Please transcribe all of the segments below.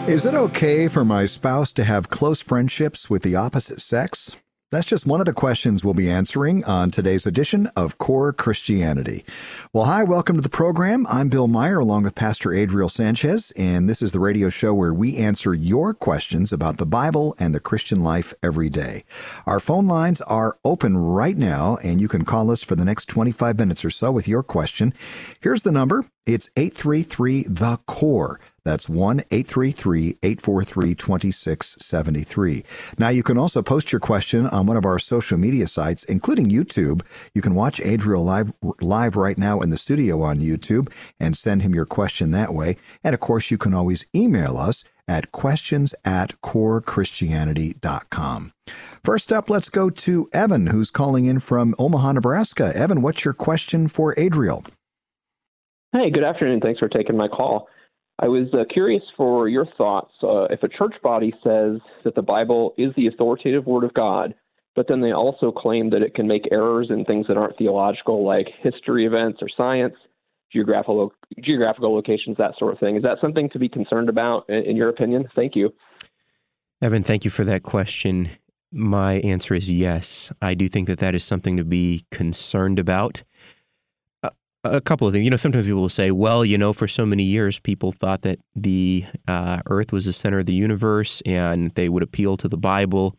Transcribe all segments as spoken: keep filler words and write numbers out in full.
Is it okay for my spouse to have close friendships with the opposite sex? That's just one of the questions we'll be answering on today's edition of Core Christianity. Well, hi, welcome to the program. I'm Bill Meyer along with Pastor Adriel Sanchez, and this is the radio show where we answer your questions about the Bible and the Christian life every day. Our phone lines are open right now, and you can call us for the next twenty-five minutes or so with your question. Here's the number. It's eight three three, the C O R E. That's one eight three three, eight four three, two six seven three. Now, you can also post your question on one of our social media sites, including YouTube. You can watch Adriel live, live right now in the studio on YouTube and send him your question that way. And, of course, you can always email us at questions at core christianity dot com. First up, let's go to Evan, who's calling in from Omaha, Nebraska. Evan, what's your question for Adriel? Hey, good afternoon. Thanks for taking my call. I was uh, curious for your thoughts. Uh, if a church body says that the Bible is the authoritative Word of God, but then they also claim that it can make errors in things that aren't theological, like history events or science, geographical geographical locations, that sort of thing. Is that something to be concerned about, in, in your opinion? Thank you. Evan, thank you for that question. My answer is yes. I do think that that is something to be concerned about. A couple of things. You know, sometimes people will say, well, you know, for so many years, people thought that the uh, earth was the center of the universe and they would appeal to the Bible.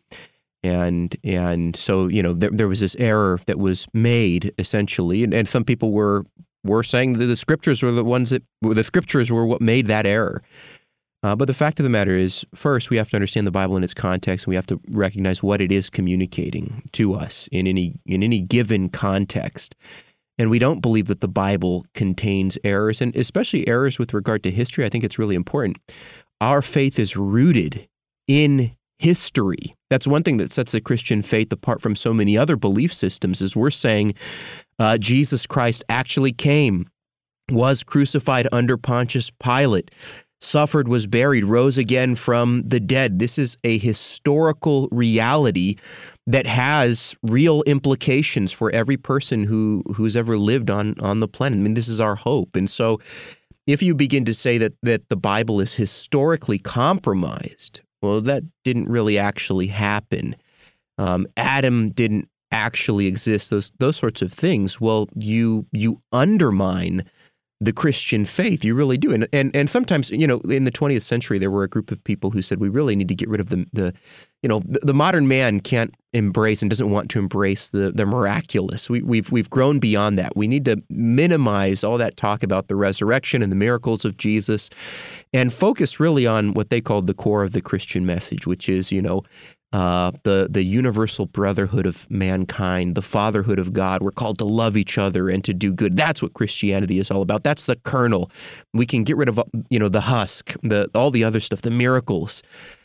And and so, you know, there, there was this error that was made, essentially. And, and some people were were saying that the scriptures were the ones that, the scriptures were what made that error. Uh, but the fact of the matter is, first, we have to understand the Bible in its context, and we have to recognize what it is communicating to us in any in any given context. And we don't believe that the Bible contains errors, and especially errors with regard to history. I think it's really important. Our faith is rooted in history. That's one thing that sets the Christian faith apart from so many other belief systems, is we're saying uh, Jesus Christ actually came, was crucified under Pontius Pilate, suffered, was buried, rose again from the dead. This is a historical reality that has real implications for every person who who's ever lived on, on the planet. I mean, this is our hope. And so if you begin to say that that the Bible is historically compromised, well, that didn't really actually happen. Um, Adam didn't actually exist, those those sorts of things. Well, you you undermine the Christian faith. You really do. And, and and sometimes, you know, in the twentieth century, there were a group of people who said, we really need to get rid of the, the you know, the, the modern man can't embrace and doesn't want to embrace the the miraculous. We, we've we've grown beyond that. We need to minimize all that talk about the resurrection and the miracles of Jesus and focus really on what they called the core of the Christian message, which is, you know, Uh, the the universal brotherhood of mankind, the fatherhood of God. We're called to love each other and to do good. That's what Christianity is all about. That's the kernel. We can get rid of, you know, the husk, the all the other stuff, the miracles.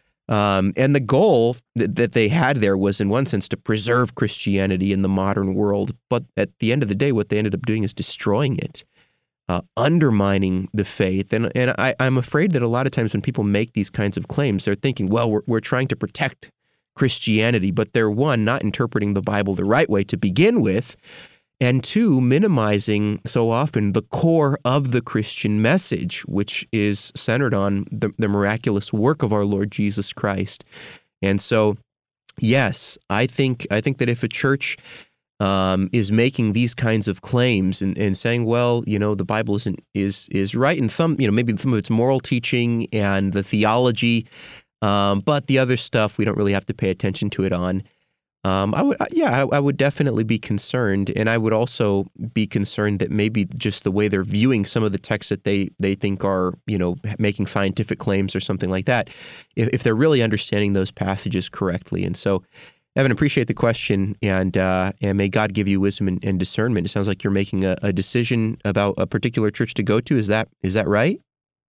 Um, and the goal that, that they had there was, in one sense, to preserve Christianity in the modern world. But at the end of the day, what they ended up doing is destroying it, uh, undermining the faith. And and I, I'm afraid that a lot of times when people make these kinds of claims, they're thinking, well, we're we're trying to protect Christianity, but they're, one, not interpreting the Bible the right way to begin with, and two, minimizing so often the core of the Christian message, which is centered on the, the miraculous work of our Lord Jesus Christ. And so, yes, I think I think that if a church um, is making these kinds of claims and, and saying, well, you know, the Bible isn't is is right in some, you know, maybe some of its moral teaching and the theology, Um, but the other stuff, we don't really have to pay attention to it on. Um, I would, yeah, I, I would definitely be concerned, and I would also be concerned that maybe just the way they're viewing some of the texts that they they think are, you know, making scientific claims or something like that, if, if they're really understanding those passages correctly. And so, Evan, appreciate the question, and uh, and may God give you wisdom and, and discernment. It sounds like you're making a, a decision about a particular church to go to. Is that is that right?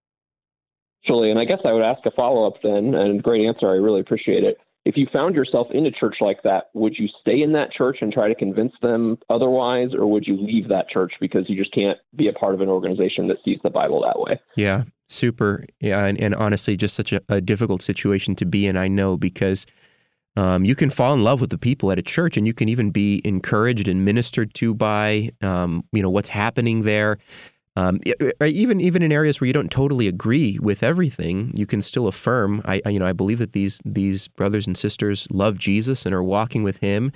Actually, and I guess I would ask a follow-up then, and great answer. I really appreciate it. If you found yourself in a church like that, would you stay in that church and try to convince them otherwise, or would you leave that church because you just can't be a part of an organization that sees the Bible that way? Yeah, super. Yeah, and, and honestly, just such a, a difficult situation to be in, I know, because um, you can fall in love with the people at a church, and you can even be encouraged and ministered to by, um, you know, what's happening there. Um, even even in areas where you don't totally agree with everything, you can still affirm. I, I you know I believe that these these brothers and sisters love Jesus and are walking with Him.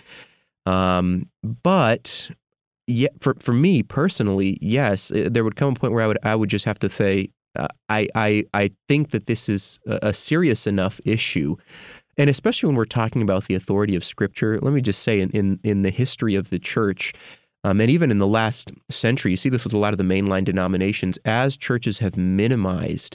Um, but yeah, for for me personally, yes, there would come a point where I would I would just have to say uh, I I I think that this is a, a serious enough issue. And especially when we're talking about the authority of Scripture, let me just say in, in, in the history of the church, um, and even in the last century, you see this with a lot of the mainline denominations, as churches have minimized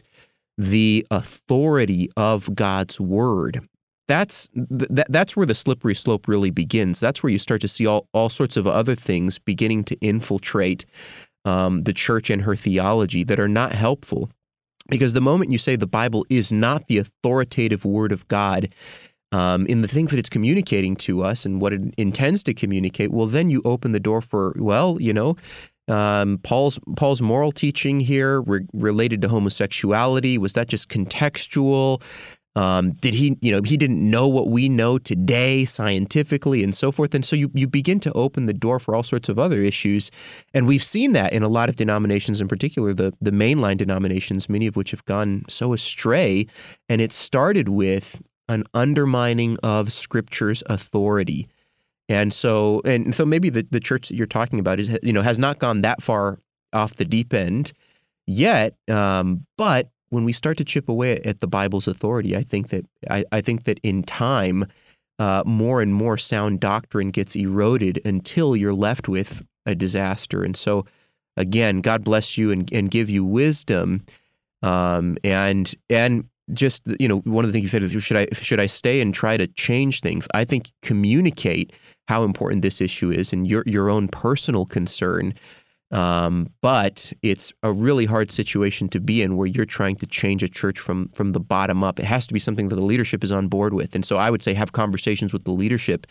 the authority of God's Word, that's th- that's where the slippery slope really begins. That's where you start to see all, all sorts of other things beginning to infiltrate um, the church and her theology that are not helpful. Because the moment you say the Bible is not the authoritative Word of God um, in the things that it's communicating to us and what it intends to communicate, well, then you open the door for, well, you know, um, Paul's Paul's moral teaching here re- related to homosexuality, was that just contextual? Um, did he, you know, he didn't know what we know today scientifically and so forth. And so you, you begin to open the door for all sorts of other issues. And we've seen that in a lot of denominations, in particular, the, the mainline denominations, many of which have gone so astray. And it started with an undermining of Scripture's authority. And so, and so maybe the, the church that you're talking about is, you know, has not gone that far off the deep end yet, um, but when we start to chip away at the Bible's authority, I think that I, I think that in time, uh, more and more sound doctrine gets eroded until you're left with a disaster. And so, again, God bless you and, and give you wisdom. Um, and and just, you know, one of the things you said is, should I should I stay and try to change things? I think communicate how important this issue is and your your own personal concern. Um, but it's a really hard situation to be in where you're trying to change a church from from the bottom up. It has to be something that the leadership is on board with. And so I would say have conversations with the leadership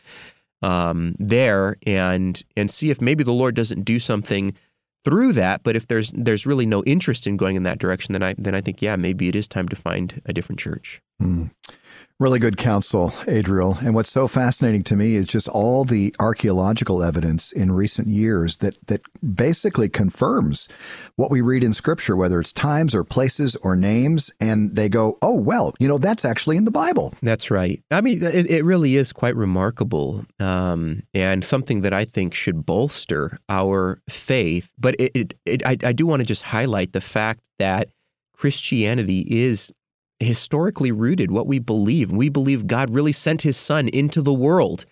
um, there and and see if maybe the Lord doesn't do something through that. But if there's there's really no interest in going in that direction, then I then I think, yeah, maybe it is time to find a different church. Mm. Really good counsel, Adriel. And what's so fascinating to me is just all the archaeological evidence in recent years that that basically confirms what we read in Scripture, whether it's times or places or names, and they go, oh, well, you know, that's actually in the Bible. That's right. I mean, it, it really is quite remarkable um, and something that I think should bolster our faith. But it, it, it, I, I do want to just highlight the fact that Christianity is historically rooted, what we believe. We believe God really sent His Son into the world,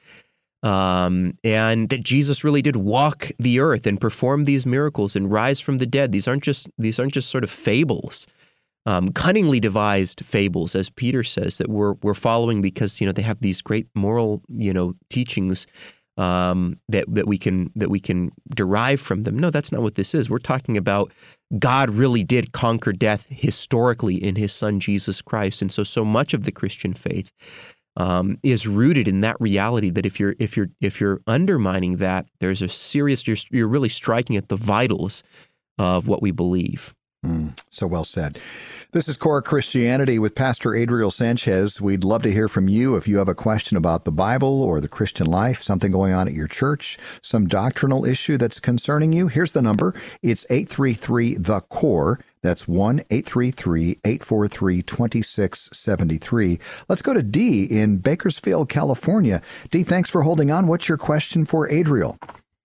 um, and that Jesus really did walk the earth and perform these miracles and rise from the dead. These aren't just these aren't just sort of fables, um, cunningly devised fables, as Peter says, that we're we're following because you know they have these great moral you know teachings um, that that we can that we can derive from them. No, that's not what this is. We're talking about God really did conquer death historically in His Son, Jesus Christ. And so, so much of the Christian faith um, is rooted in that reality that if you're if you're if you're undermining that, there's a serious you're, you're really striking at the vitals of what we believe. Mm, so well said. This is Core Christianity with Pastor Adriel Sanchez. We'd love to hear from you if you have a question about the Bible or the Christian life, something going on at your church, some doctrinal issue that's concerning you. Here's the number. It's eight three three, the core. That's one eight three three, eight four three, two six seven three. Let's go to Dee in Bakersfield, California. Dee, thanks for holding on. What's your question for Adriel?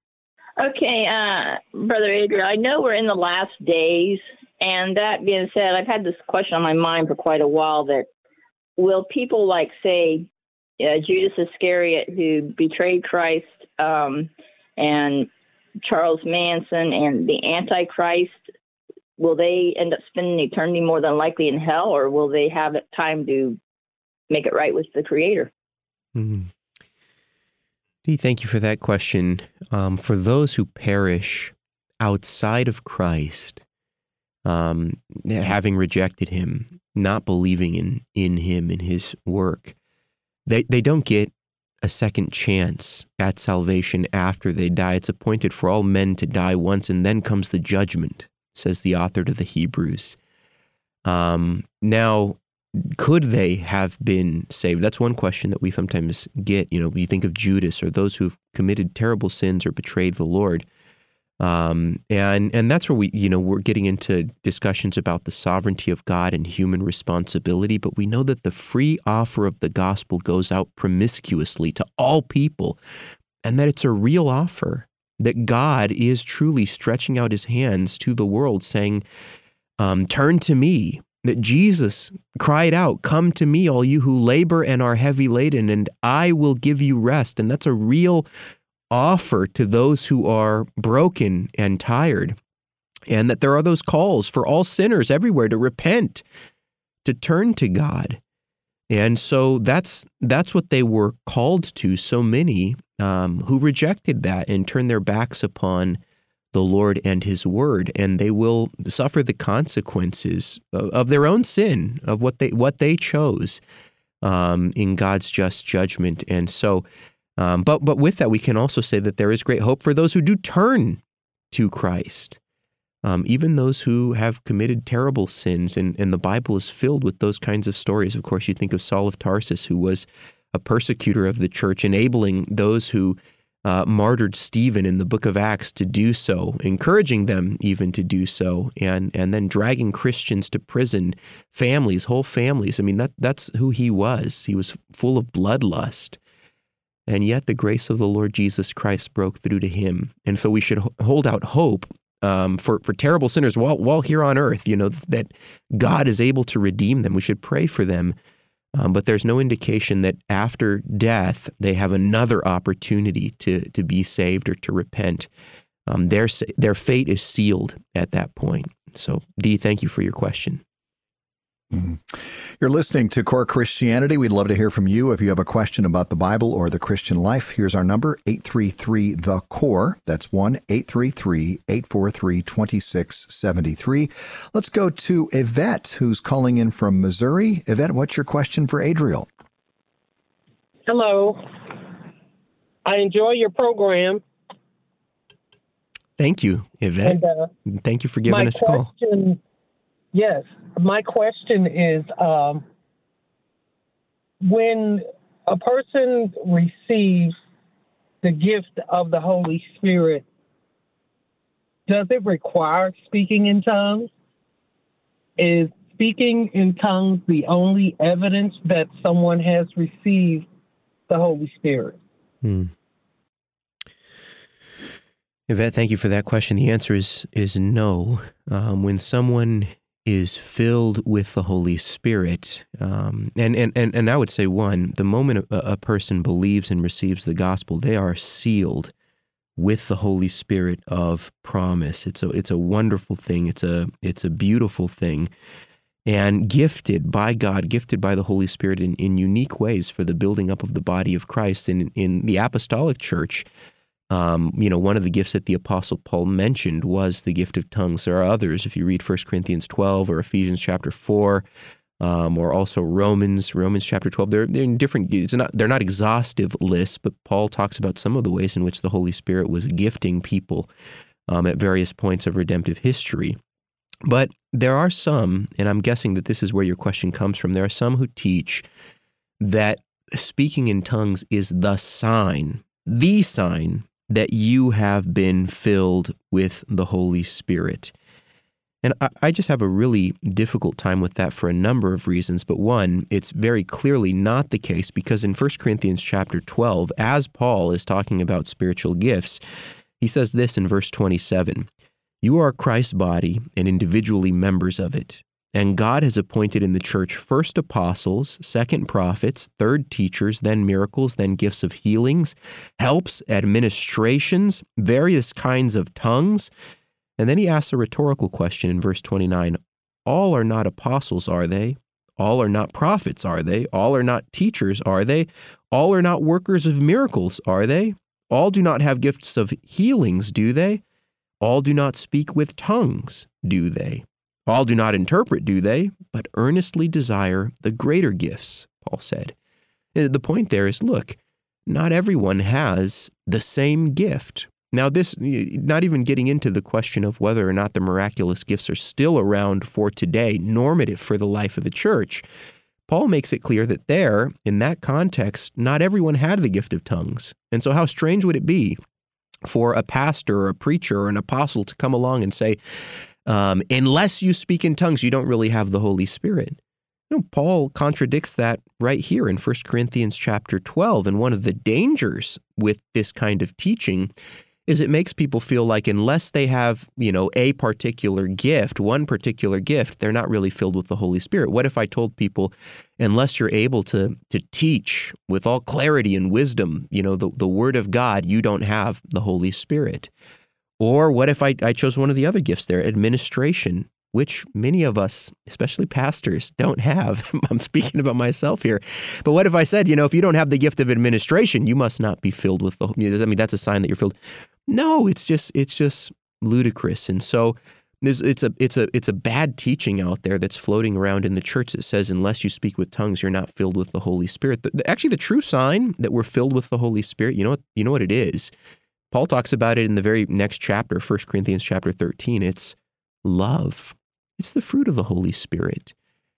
Okay, uh, Brother Adriel, I know we're in the last days. And that being said, I've had this question on my mind for quite a while that will people like, say, uh, Judas Iscariot, who betrayed Christ, um, and Charles Manson and the Antichrist, will they end up spending eternity more than likely in hell, or will they have time to make it right with the Creator? Mm-hmm. Dee, thank you for that question. Um, for those who perish outside of Christ, Um, having rejected Him, not believing in, in Him, in His work, they they don't get a second chance at salvation after they die. It's appointed for all men to die once, and then comes the judgment, says the author to the Hebrews. Um, now, could they have been saved? That's one question that we sometimes get. You know, you think of Judas or those who've committed terrible sins or betrayed the Lord. Um, and and that's where we, you know, we're getting into discussions about the sovereignty of God and human responsibility, but we know that the free offer of the gospel goes out promiscuously to all people, and that it's a real offer, that God is truly stretching out his hands to the world saying, um, turn to me, that Jesus cried out, come to me, all you who labor and are heavy laden, and I will give you rest. And that's a real offer to those who are broken and tired, and that there are those calls for all sinners everywhere to repent, to turn to God. And so that's that's what they were called to, so many um, who rejected that and turned their backs upon the Lord and his word, and they will suffer the consequences of, of their own sin, of what they what they chose um, in God's just judgment. And so Um, but but with that, we can also say that there is great hope for those who do turn to Christ, um, even those who have committed terrible sins. And, and the Bible is filled with those kinds of stories. Of course, you think of Saul of Tarsus, who was a persecutor of the church, enabling those who uh, martyred Stephen in the book of Acts to do so, encouraging them even to do so, and and then dragging Christians to prison, families, whole families. I mean, that that's who he was. He was full of bloodlust. And yet the grace of the Lord Jesus Christ broke through to him. And so we should hold out hope um, for, for terrible sinners while, while here on earth, you know, that God is able to redeem them. We should pray for them. Um, but there's no indication that after death, they have another opportunity to, to be saved or to repent. Um, their, their fate is sealed at that point. So, Dee, thank you for your question. Mm-hmm. You're listening to Core Christianity. We'd love to hear from you if you have a question about the Bible or the Christian life. Here's our number, eight three three, the core. That's one eight three three, eight four three, two six seven three. Let's go to Yvette, who's calling in from Missouri. Yvette, what's your question for Adriel? Hello. I enjoy your program. Thank you, Yvette. And, uh, Thank you for giving us a call. Question, yes. My question is, um, when a person receives the gift of the Holy Spirit, does it require speaking in tongues? Is speaking in tongues the only evidence that someone has received the Holy Spirit? Hmm. Yvette, thank you for that question. The answer is is no. Um, when someone is filled with the Holy Spirit. Um, and, and, and, and I would say, one, the moment a, a person believes and receives the gospel, they are sealed with the Holy Spirit of promise. It's a, it's a wonderful thing. It's a, it's a beautiful thing. And gifted by God, gifted by the Holy Spirit in, in unique ways for the building up of the body of Christ. And in the apostolic church, Um, you know, one of the gifts that the Apostle Paul mentioned was the gift of tongues. There are others. If you read First Corinthians twelve or Ephesians chapter four, um, or also Romans, Romans chapter twelve, they're they're in different. It's not they're not exhaustive lists, but Paul talks about some of the ways in which the Holy Spirit was gifting people um, at various points of redemptive history. But there are some, and I'm guessing that this is where your question comes from. There are some who teach that speaking in tongues is the sign, the sign. that you have been filled with the Holy Spirit. And I, I just have a really difficult time with that for a number of reasons. But one, it's very clearly not the case, because in First Corinthians chapter twelve, as Paul is talking about spiritual gifts, he says this in verse twenty-seven, "You are Christ's body and individually members of it. And God has appointed in the church first apostles, second prophets, third teachers, then miracles, then gifts of healings, helps, administrations, various kinds of tongues." And then he asks a rhetorical question in verse twenty-nine. "All are not apostles, are they? All are not prophets, are they? All are not teachers, are they? All are not workers of miracles, are they? All do not have gifts of healings, do they? All do not speak with tongues, do they? All do not interpret, do they? But earnestly desire the greater gifts," Paul said. The point there is, look, not everyone has the same gift. Now, this, not even getting into the question of whether or not the miraculous gifts are still around for today, normative for the life of the church, Paul makes it clear that there, in that context, not everyone had the gift of tongues. And so how strange would it be for a pastor or a preacher or an apostle to come along and say, um, unless you speak in tongues, you don't really have the Holy Spirit. You know, Paul contradicts that right here in First Corinthians chapter twelve. And one of the dangers with this kind of teaching is it makes people feel like unless they have, you know, a particular gift, one particular gift, they're not really filled with the Holy Spirit. What if I told people, unless you're able to to teach with all clarity and wisdom, you know, the, the Word of God, you don't have the Holy Spirit? Or what if I, I chose one of the other gifts there, administration, which many of us, especially pastors, don't have. I'm speaking about myself here. But what if I said, you know, if you don't have the gift of administration, you must not be filled with the, I mean, that's a sign that you're filled. No, it's just it's just ludicrous. And so there's, it's a it's a it's a bad teaching out there that's floating around in the church that says unless you speak with tongues, you're not filled with the Holy Spirit. The, the, actually, the true sign that we're filled with the Holy Spirit, you know what you know what it is. Paul talks about it in the very next chapter, First Corinthians chapter thirteen. It's love. It's the fruit of the Holy Spirit.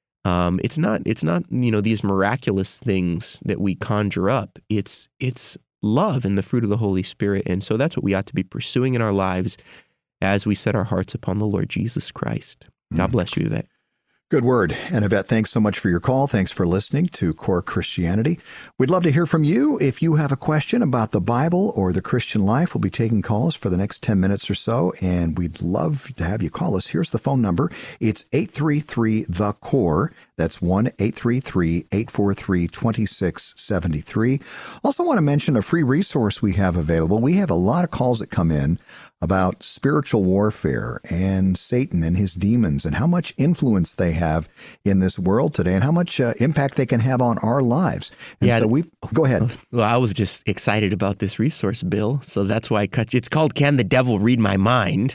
Um, it's not it's not you know these miraculous things that we conjure up. It's it's love and the fruit of the Holy Spirit. And so that's what we ought to be pursuing in our lives as we set our hearts upon the Lord Jesus Christ. God bless you, Yvette. Good word. And Yvette, thanks so much for your call. Thanks for listening to Core Christianity. We'd love to hear from you. If you have a question about the Bible or the Christian life, we'll be taking calls for the next ten minutes or so, and we'd love to have you call us. Here's the phone number. It's eight three three, the C O R E. That's one eight three three, eight four three, two six seven three. Also want to mention a free resource we have available. We have a lot of calls that come in about spiritual warfare and Satan and his demons and how much influence they have in this world today and how much uh, impact they can have on our lives. And yeah, so we go ahead. Well, I was just excited about this resource, Bill. So that's why I cut you. It's called Can the Devil Read My Mind?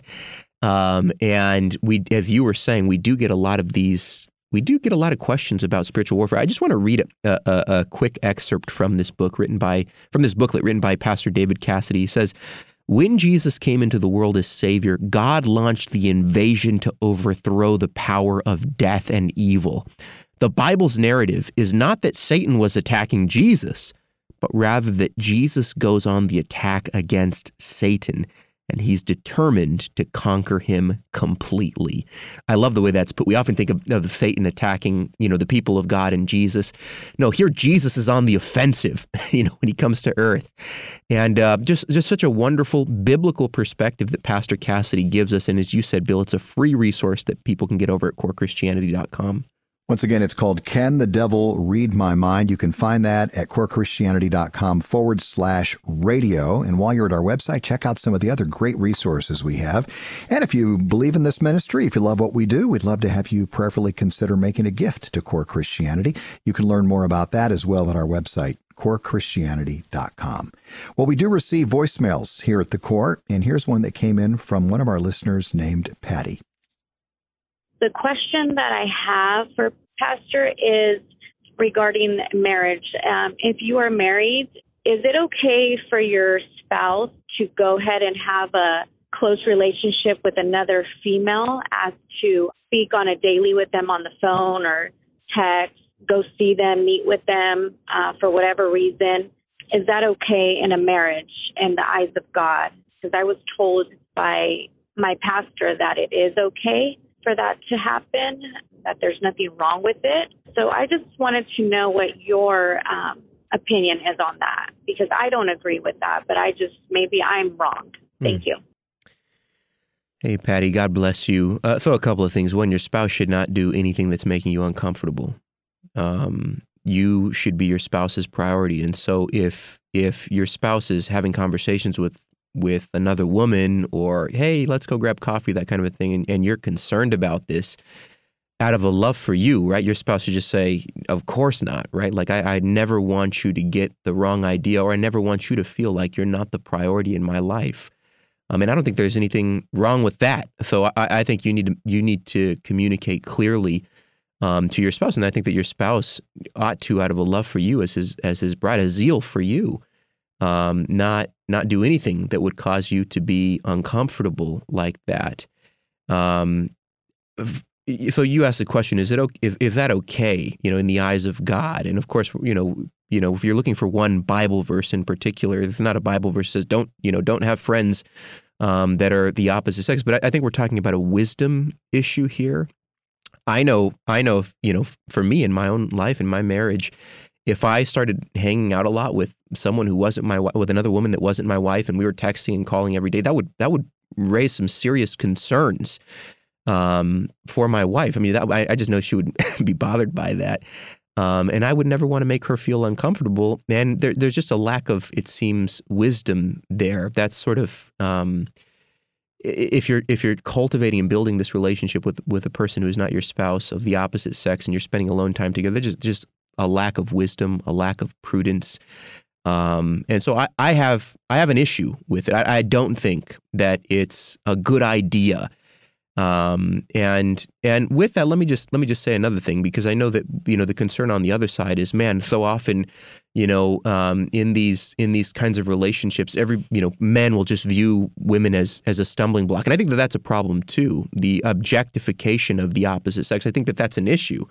Um, and we, as you were saying, we do get a lot of these We do get a lot of questions about spiritual warfare. I just want to read a, a, a quick excerpt from this book written by, from this booklet written by Pastor David Cassidy. He says, when Jesus came into the world as Savior, God launched the invasion to overthrow the power of death and evil. The Bible's narrative is not that Satan was attacking Jesus, but rather that Jesus goes on the attack against Satan, and he's determined to conquer him completely. I love the way that's put. We often think of, of Satan attacking, you know, the people of God and Jesus. No, here Jesus is on the offensive, you know, when he comes to earth. And uh, just, just such a wonderful biblical perspective that Pastor Cassidy gives us. And as you said, Bill, it's a free resource that people can get over at core christianity dot com. Once again, it's called Can the Devil Read My Mind? You can find that at corechristianity.com forward slash radio. And while you're at our website, check out some of the other great resources we have. And if you believe in this ministry, if you love what we do, we'd love to have you prayerfully consider making a gift to Core Christianity. You can learn more about that as well at our website, core christianity dot com. Well, we do receive voicemails here at the Core, and here's one that came in from one of our listeners named Patty. The question that I have for Pastor is regarding marriage. Um, if you are married, is it okay for your spouse to go ahead and have a close relationship with another female, as to speak on a daily with them on the phone or text, go see them, meet with them uh, for whatever reason? Is that okay in a marriage in the eyes of God? Because I was told by my pastor that it is okay for that to happen, that there's nothing wrong with it. So I just wanted to know what your um, opinion is on that, because I don't agree with that, but I just, maybe I'm wrong. Thank mm. you. Hey, Patty, God bless you. Uh, so a couple of things. One, your spouse should not do anything that's making you uncomfortable. Um, you should be your spouse's priority. And so if if your spouse is having conversations with with another woman, or, hey, let's go grab coffee, that kind of a thing, and, and you're concerned about this out of a love for you, right? Your spouse should just say, of course not, right? Like, I, I never want you to get the wrong idea, or I never want you to feel like you're not the priority in my life. I mean, I don't think there's anything wrong with that. So I, I think you need to, you need to communicate clearly um, to your spouse, and I think that your spouse ought to, out of a love for you as his, as his bride, a zeal for you, um, not not do anything that would cause you to be uncomfortable like that. Um, so you asked the question: Is it okay, is, is that okay? You know, in the eyes of God, and of course, you know, you know, if you're looking for one Bible verse in particular, it's not a Bible verse that says don't, you know, don't have friends um, that are the opposite sex. But I, I think we're talking about a wisdom issue here. I know, I know, if, you know, for me in my own life, in my marriage, if I started hanging out a lot with someone who wasn't my with another woman that wasn't my wife, and we were texting and calling every day, that would that would raise some serious concerns um, for my wife. I mean, that, I, I just know she would be bothered by that. Um, and I would never want to make her feel uncomfortable. And there, there's just a lack of, it seems, wisdom there. That's sort of, um, if you're if you're cultivating and building this relationship with with a person who is not your spouse of the opposite sex, and you're spending alone time together, there's just just a lack of wisdom, a lack of prudence. Um, and so I, I have I have an issue with it. I, I don't think that it's a good idea. Um, and and with that, let me just let me just say another thing, because I know that, you know, the concern on the other side is, man, so often, you know, um, in these in these kinds of relationships, every you know, men will just view women as as a stumbling block, and I think that that's a problem too. The objectification of the opposite sex, I think that that's an issue.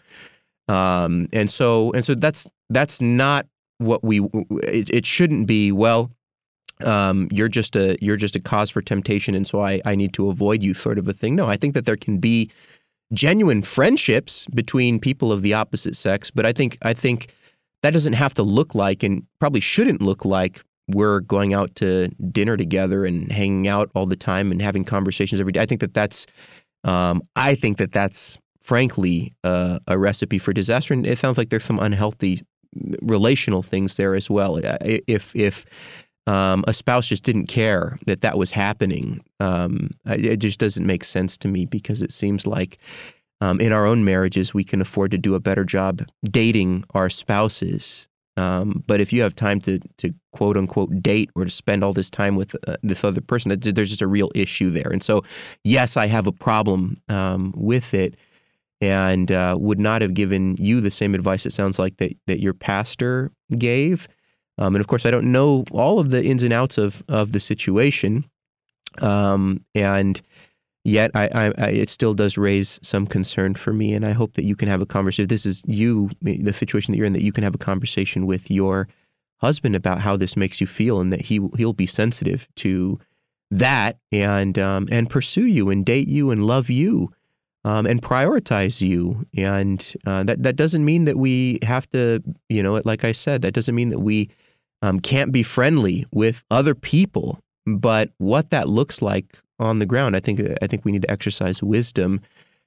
Um, and so and so that's that's not what we. It, it shouldn't be. Well, Um, you're just a you're just a cause for temptation, and so I, I need to avoid you, sort of a thing. No, I think that there can be genuine friendships between people of the opposite sex, but I think I think that doesn't have to look like, and probably shouldn't look like, we're going out to dinner together and hanging out all the time and having conversations every day. I think that that's um, I think that that's frankly uh, a recipe for disaster, and it sounds like there's some unhealthy relational things there as well. If if Um, a spouse just didn't care that that was happening, um, it just doesn't make sense to me, because it seems like um, in our own marriages, we can afford to do a better job dating our spouses. Um, but if you have time to, to quote unquote date, or to spend all this time with uh, this other person, there's just a real issue there. And so, yes, I have a problem um, with it, and uh, would not have given you the same advice, it sounds like, that, that your pastor gave. Um, and of course, I don't know all of the ins and outs of, of the situation, um, and yet I, I, I, it still does raise some concern for me. And I hope that you can have a conversation. This is you, the situation that you're in, that you can have a conversation with your husband about how this makes you feel, and that he he'll be sensitive to that, and um, and pursue you and date you and love you. Um, and prioritize you. And uh, that, that doesn't mean that we have to, you know, like I said, that doesn't mean that we um, can't be friendly with other people. But what that looks like on the ground, I think I think we need to exercise wisdom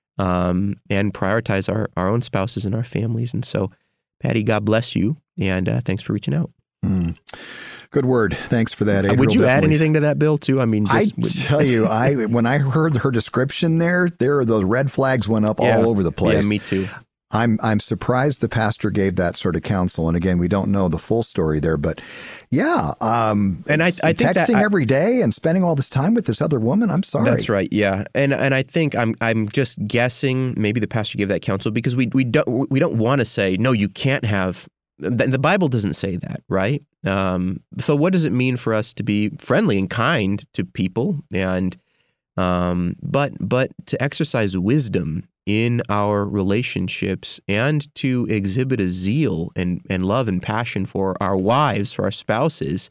um, and prioritize our, our own spouses and our families. And so, Patty, God bless you. And uh, thanks for reaching out. Mm. Good word. Thanks for that, Adriel. Would you Definitely. add anything to that, Bill, too? I mean, just, I would... tell you, I when I heard her description there, there those red flags went up yeah. all over the place. Yeah, me too. I'm I'm surprised the pastor gave that sort of counsel. And again, we don't know the full story there, but yeah, um, and I, I think texting that I, every day and spending all this time with this other woman. I'm sorry. That's right. Yeah, and and I think I'm I'm just guessing. Maybe the pastor gave that counsel because we we don't we don't want to say no. You can't have. The Bible doesn't say that, right? Um, so what does it mean for us to be friendly and kind to people, and um, but but to exercise wisdom in our relationships, and to exhibit a zeal and, and love and passion for our wives, for our spouses,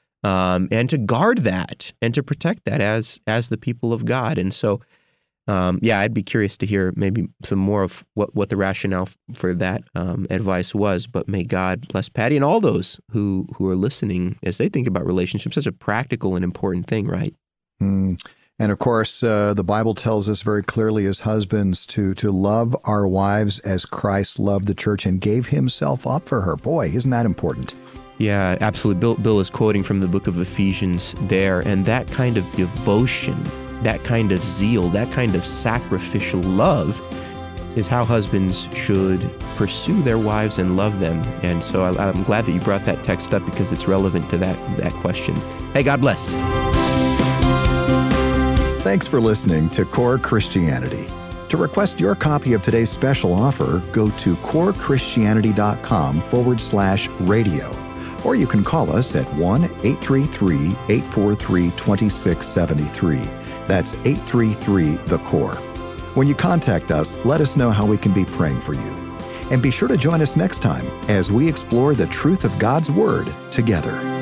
um, and to guard that and to protect that as as the people of God. And so, um, yeah, I'd be curious to hear maybe some more of what, what the rationale for that um, advice was. But may God bless Patty and all those who, who are listening as they think about relationships. Such a practical and important thing, right? Mm. And of course, uh, the Bible tells us very clearly as husbands to to love our wives as Christ loved the church and gave himself up for her. Boy, isn't that important? Yeah, absolutely. Bill, Bill is quoting from the book of Ephesians there, and that kind of devotion, that kind of zeal, that kind of sacrificial love is how husbands should pursue their wives and love them. And so I, I'm glad that you brought that text up because it's relevant to that, that question. Hey, God bless. Thanks for listening to Core Christianity. To request your copy of today's special offer, go to corechristianity.com forward slash radio. Or you can call us at one eight three three, eight four three, two six seven three. That's eight three three, the core. When you contact us, let us know how we can be praying for you. And be sure to join us next time as we explore the truth of God's Word together.